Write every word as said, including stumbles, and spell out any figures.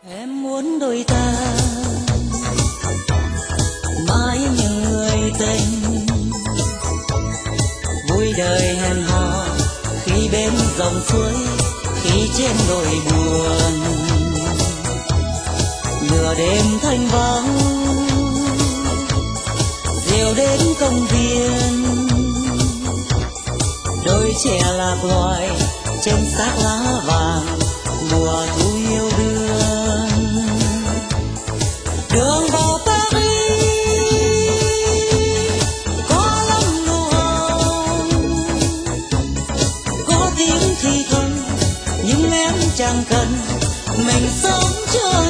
Em muốn đôi ta mãi như người tình, vui đời hẹn hò khi bên dòng suối, khi trên đồi buồn. Nửa đêm thanh vắng rượu đến công viên, đôi trẻ lạc loài trên xác lá vàng mùa thu yêu đương. Đường vào Paris có lắm nụ hồng, có tiếng thì thầm nhưng em chẳng cần, mình sống chưa